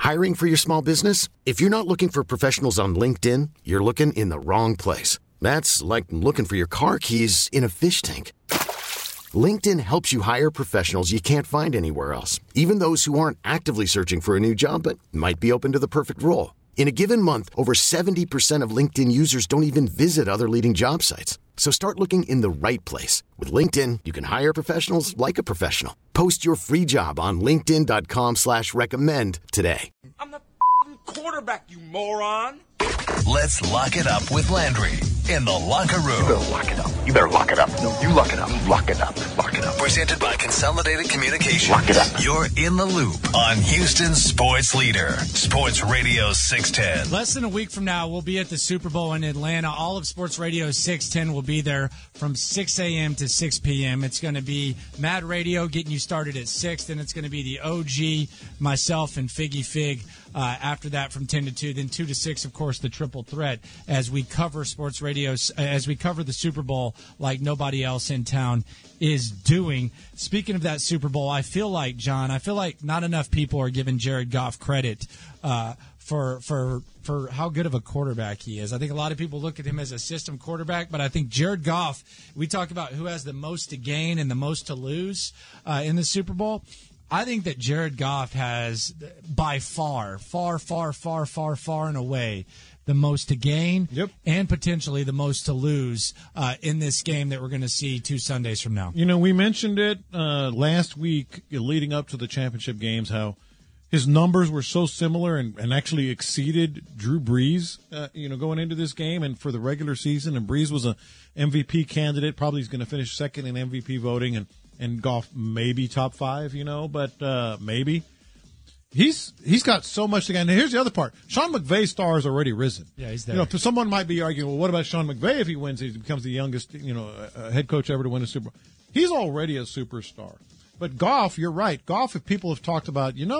Hiring for your small business? If you're not looking for professionals on LinkedIn, you're looking in the wrong place. That's like looking for your car keys in a fish tank. LinkedIn helps you hire professionals you can't find anywhere else, even those who aren't actively searching for a new job but might be open to the perfect role. In a given month, over 70% of LinkedIn users don't even visit other leading job sites. So start looking in the right place. With LinkedIn, you can hire professionals like a professional. Post your free job on linkedin.com/recommend today. I'm the quarterback, you moron. Let's lock it up with Landry in the locker room. You better lock it up. You better lock it up. No, you lock it up. Lock it up. Lock it up. Presented by Consolidated Communications. Lock it up. You're in the loop on Houston's sports leader, Sports Radio 610. Less than a week from now, we'll be at the Super Bowl in Atlanta. All of Sports Radio 610 will be there from 6 a.m. to 6 p.m. It's going to be Mad Radio getting you started at 6. Then it's going to be the OG, myself, and Figgy Fig after that from 10 to 2. Then 2 to 6, of course, the triple threat as we cover Sports Radio, as we cover the Super Bowl like nobody else in town is doing. Speaking of that Super Bowl, I feel like, John, not enough people are giving Jared Goff credit for how good of a quarterback he is. I think a lot of people look at him as a system quarterback, but I think Jared Goff, we talk about who has the most to gain and the most to lose in the Super Bowl. I think that Jared Goff has by far and away the most to gain and potentially the most to lose in this game that we're going to see 2 Sundays from now. You know, we mentioned it last week leading up to the championship games, how his numbers were so similar and actually exceeded Drew Brees, going into this game and for the regular season. And Brees was a MVP candidate. Probably he's going to finish second in MVP voting, and Goff maybe top 5, but maybe. He's got so much to gain. Now, here's the other part. Sean McVay's star has already risen. Yeah, he's there. Someone might be arguing, well, what about Sean McVay if he wins? He becomes the youngest, head coach ever to win a Super Bowl. He's already a superstar. But Goff, you're right. Goff, if people have talked about, he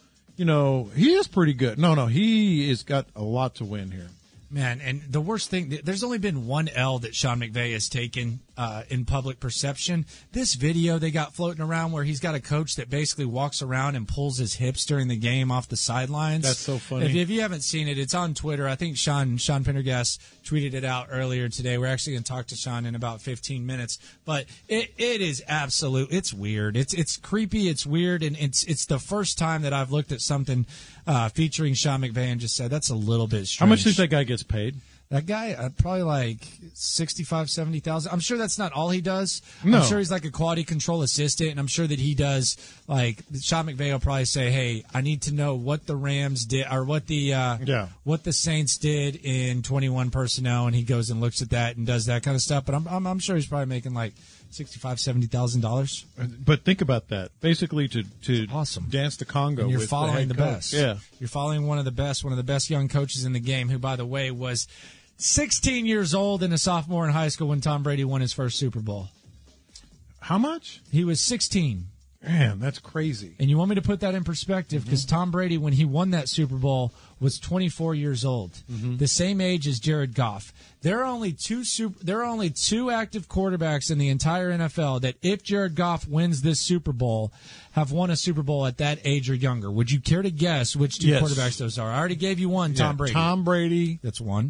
is pretty good. No, he has got a lot to win here. Man, and the worst thing, there's only been one L that Sean McVay has taken in public perception. This video they got floating around where he's got a coach that basically walks around and pulls his hips during the game off the sidelines. That's so funny. If you haven't seen it, it's on Twitter. I think Sean Pendergast tweeted it out earlier today. We're actually going to talk to Sean in about 15 minutes. But it is absolute. It's weird. It's creepy. It's weird. And it's the first time that I've looked at something featuring Sean McVay and just said, that's a little bit strange. How much do you think that guy gets paid? That guy, probably like $65,000, $70,000. I'm sure that's not all he does. No. I'm sure he's like a quality control assistant, and I'm sure that he does, like, Sean McVay will probably say, hey, I need to know what the Rams did, or what the Saints did in 21 personnel, and he goes and looks at that and does that kind of stuff. But I'm sure he's probably making like $65,000, $70,000. But think about that. Basically, to awesome. Dance the Congo. And you're with following the the head best. coach. Yeah, you're following one of the best young coaches in the game, who, by the way, was 16 years old and a sophomore in high school when Tom Brady won his first Super Bowl. How much? He was 16. Man, that's crazy. And you want me to put that in perspective, because Tom Brady, when he won that Super Bowl, was 24 years old, the same age as Jared Goff. There are only two active quarterbacks in the entire NFL that, if Jared Goff wins this Super Bowl, have won a Super Bowl at that age or younger. Would you care to guess which two quarterbacks those are? I already gave you one, Tom Brady. Tom Brady. That's one.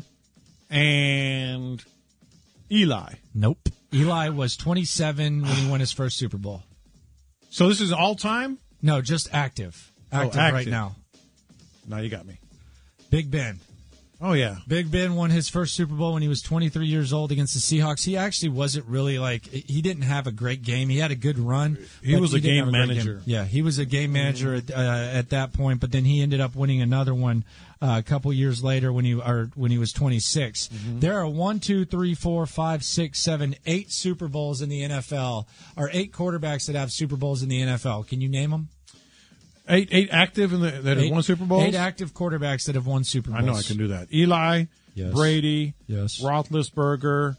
And Eli. Nope. Eli was 27 when he won his first Super Bowl. So this is all-time? No, just active. Active right now. Now you got me. Big Ben. Oh, yeah. Big Ben won his first Super Bowl when he was 23 years old against the Seahawks. He actually wasn't really he didn't have a great game. He had a good run. He was a game manager. Yeah, he was a game manager at that point, but then he ended up winning another one a couple years later when he was 26. There are 1, 2, 3, 4, 5, 6, 7, 8 Super Bowls in the NFL, or 8 quarterbacks that have Super Bowls in the NFL. Can you name them? 8 active that have won Super Bowls? 8 active quarterbacks that have won Super Bowls. I know I can do that. Eli, yes. Brady, yes. Roethlisberger,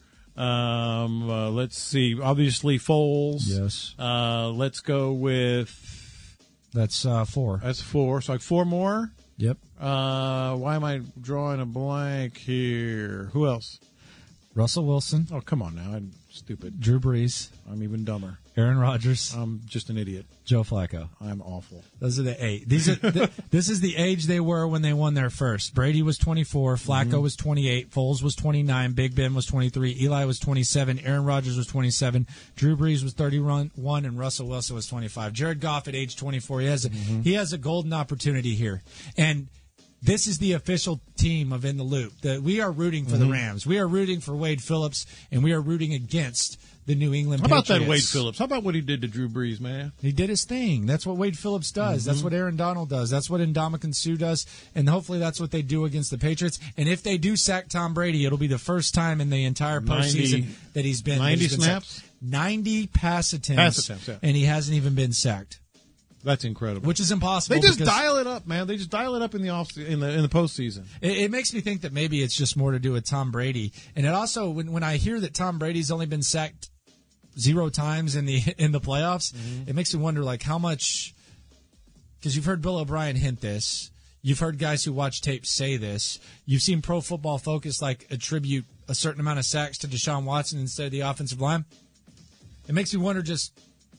let's see, obviously Foles. Yes. Let's go with... That's 4. That's 4. So like 4 more? Yep. Why am I drawing a blank here? Who else? Russell Wilson. Oh, come on now. I'm stupid. Drew Brees. I'm even dumber. Aaron Rodgers. I'm just an idiot. Joe Flacco. I'm awful. Those are the 8. This is the age they were when they won their first. Brady was 24. Flacco was 28. Foles was 29. Big Ben was 23. Eli was 27. Aaron Rodgers was 27. Drew Brees was 31. And Russell Wilson was 25. Jared Goff at age 24. He has a golden opportunity here. And this is the official team of In the Loop. We are rooting for the Rams. We are rooting for Wade Phillips, and we are rooting against the New England Patriots. How about that Wade Phillips? How about what he did to Drew Brees, man? He did his thing. That's what Wade Phillips does. That's what Aaron Donald does. That's what Ndamukong Suh does. And hopefully that's what they do against the Patriots. And if they do sack Tom Brady, it'll be the first time in the entire postseason that he's been 90 snaps? Sacked. 90 pass attempts. Yeah. And he hasn't even been sacked. That's incredible. Which is impossible. They just dial it up, man. They just dial it up in the in the postseason. It makes me think that maybe it's just more to do with Tom Brady. And it also, when I hear that Tom Brady's only been sacked 0 times in the playoffs, it makes me wonder like how much, because you've heard Bill O'Brien hint this, you've heard guys who watch tape say this, you've seen Pro Football Focus like attribute a certain amount of sacks to Deshaun Watson instead of the offensive line. It makes me wonder just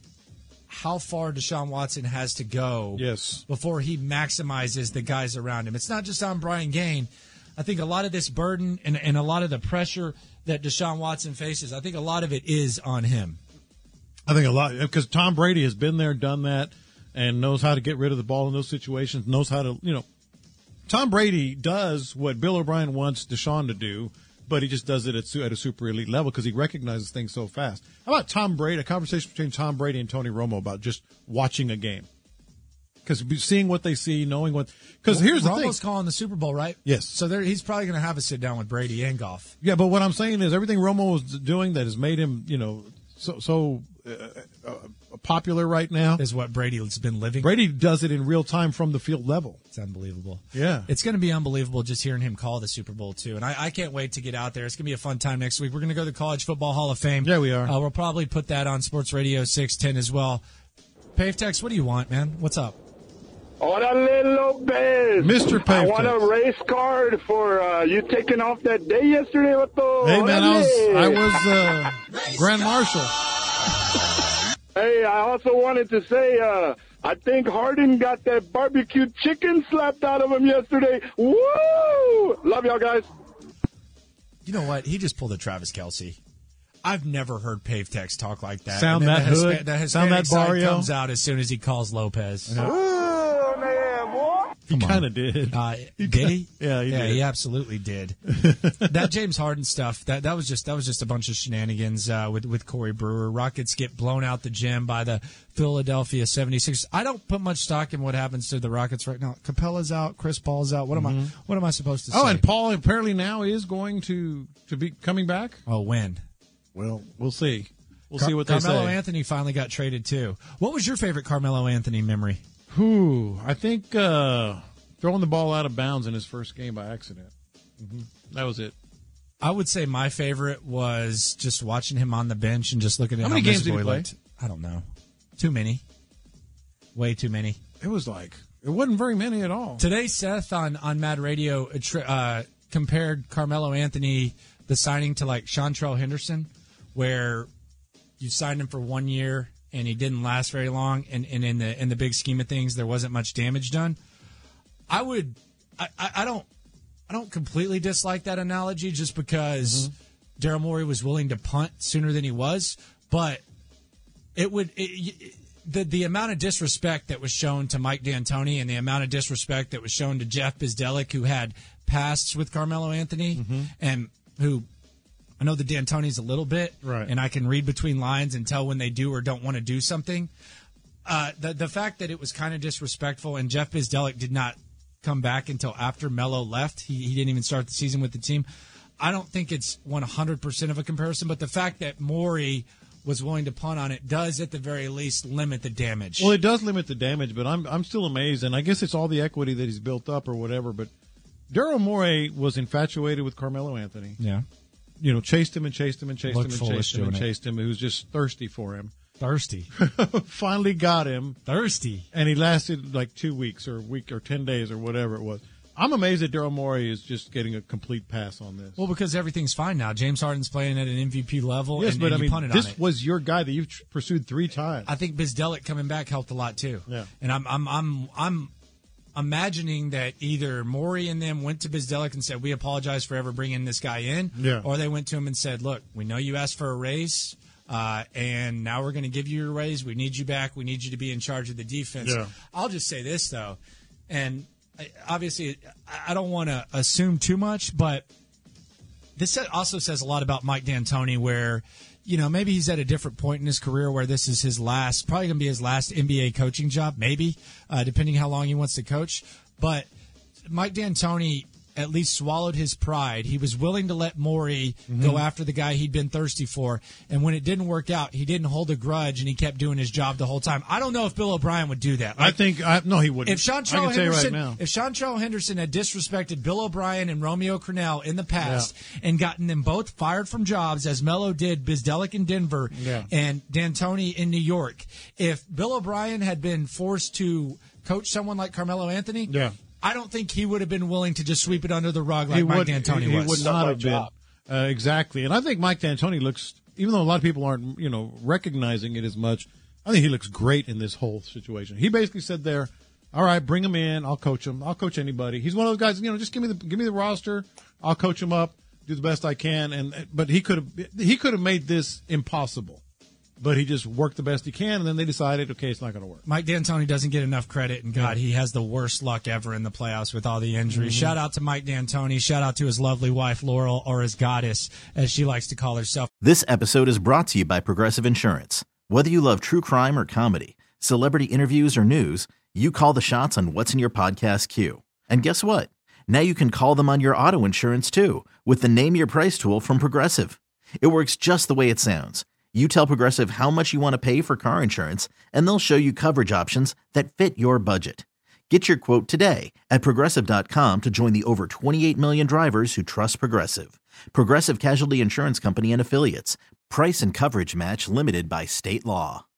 how far Deshaun Watson has to go before he maximizes the guys around him. It's not just on Brian Gaine. I think a lot of this burden and a lot of the pressure that Deshaun Watson faces, I think a lot of it is on him. I think a lot, because Tom Brady has been there, done that, and knows how to get rid of the ball in those situations, knows how to, Tom Brady does what Bill O'Brien wants Deshaun to do, but he just does it at a super elite level because he recognizes things so fast. How about Tom Brady, a conversation between Tom Brady and Tony Romo about just watching a game? Because seeing what they see, knowing what – because here's the thing. Romo's calling the Super Bowl, right? Yes. So he's probably going to have a sit-down with Brady and Goff. Yeah, but what I'm saying is everything Romo is doing that has made him, so popular right now. Is what Brady's been living. Brady does it in real time from the field level. It's unbelievable. Yeah. It's going to be unbelievable just hearing him call the Super Bowl, too. And I can't wait to get out there. It's going to be a fun time next week. We're going to go to the College Football Hall of Fame. Yeah, we are. We'll probably put that on Sports Radio 610 as well. Pave Tex, what do you want, man? What's up? Orale Lopez. Mr. Pave I want a race card for you taking off that day yesterday. Hey, man, I was Grand Marshal. Hey, I also wanted to say I think Harden got that barbecue chicken slapped out of him yesterday. Woo! Love y'all, guys. You know what? He just pulled a Travis Kelce. I've never heard Pave Tex talk like that. Sound that hood. Sound that Barrio. Comes out as soon as he calls Lopez. Oh, man, boy. He kind of did. Did he? Yeah, he did. He absolutely did. That James Harden stuff, that was just a bunch of shenanigans with Corey Brewer. Rockets get blown out the gym by the Philadelphia 76ers. I don't put much stock in what happens to the Rockets right now. Capella's out, Chris Paul's out. What am I supposed to say? Oh, and Paul apparently now is going to be coming back? Oh, when? Well, we'll see. We'll see what they say. Carmelo Anthony finally got traded too. What was your favorite Carmelo Anthony memory? I think throwing the ball out of bounds in his first game by accident. That was it. I would say my favorite was just watching him on the bench and just looking at how many games did he play? Looked. I don't know. Too many. Way too many. It wasn't very many at all. Today, Seth on Mad Radio compared Carmelo Anthony, the signing, to like Shantrell Henderson, where you signed him for 1 year and he didn't last very long, and in the big scheme of things, there wasn't much damage done. I don't completely dislike that analogy just because Daryl Morey was willing to punt sooner than he was, but the amount of disrespect that was shown to Mike D'Antoni and the amount of disrespect that was shown to Jeff Bzdelik, who had pasts with Carmelo Anthony and who I know the D'Antoni's a little bit, right, and I can read between lines and tell when they do or don't want to do something. The fact that it was kind of disrespectful, and Jeff Bzdelik did not come back until after Melo left. He didn't even start the season with the team. I don't think it's 100% of a comparison, but the fact that Morey was willing to punt on it does, at the very least, limit the damage. Well, it does limit the damage, but I'm still amazed, and I guess it's all the equity that he's built up or whatever, but Daryl Morey was infatuated with Carmelo Anthony. Yeah. Chased him and chased him and chased him and chased him and chased him. He was just thirsty for him. Thirsty. Finally got him. Thirsty. And he lasted like 2 weeks or a week or 10 days or whatever it was. I'm amazed that Daryl Morey is just getting a complete pass on this. Well, because everything's fine now. James Harden's playing at an MVP level. Yes, and, but and I you mean, punted this on it. was your guy that you've pursued 3 times. I think Bizdelic coming back helped a lot too. Yeah. And I'm imagining that either Morey and them went to Bizdelic and said, we apologize for ever bringing this guy in, or they went to him and said, look, we know you asked for a raise, and now we're going to give you your raise. We need you back. We need you to be in charge of the defense. Yeah. I'll just say this, though, and obviously I don't want to assume too much, but this also says a lot about Mike D'Antoni, where maybe he's at a different point in his career where this is his last, probably going to be his last NBA coaching job, maybe, depending how long he wants to coach. But Mike D'Antoni at least swallowed his pride. He was willing to let Morey go after the guy he'd been thirsty for. And when it didn't work out, he didn't hold a grudge, and he kept doing his job the whole time. I don't know if Bill O'Brien would do that. No, he wouldn't. If Seantrell Henderson had disrespected Bill O'Brien and Romeo Crennel in the past and gotten them both fired from jobs, as Melo did Bizdelic in Denver and D'Antoni in New York, if Bill O'Brien had been forced to coach someone like Carmelo Anthony, I don't think he would have been willing to just sweep it under the rug like Mike D'Antoni was. He would not have been. Exactly. And I think Mike D'Antoni looks, even though a lot of people aren't, recognizing it as much, I think he looks great in this whole situation. He basically said there, all right, bring him in. I'll coach him. I'll coach anybody. He's one of those guys, just give me the roster. I'll coach him up, do the best I can. But he could have made this impossible. But he just worked the best he can, and then they decided, okay, it's not going to work. Mike D'Antoni doesn't get enough credit, and God, he has the worst luck ever in the playoffs with all the injuries. Shout out to Mike D'Antoni. Shout out to his lovely wife, Laurel, or his goddess, as she likes to call herself. This episode is brought to you by Progressive Insurance. Whether you love true crime or comedy, celebrity interviews or news, you call the shots on what's in your podcast queue. And guess what? Now you can call them on your auto insurance, too, with the Name Your Price tool from Progressive. It works just the way it sounds. You tell Progressive how much you want to pay for car insurance, and they'll show you coverage options that fit your budget. Get your quote today at Progressive.com to join the over 28 million drivers who trust Progressive. Progressive Casualty Insurance Company and Affiliates. Price and coverage match limited by state law.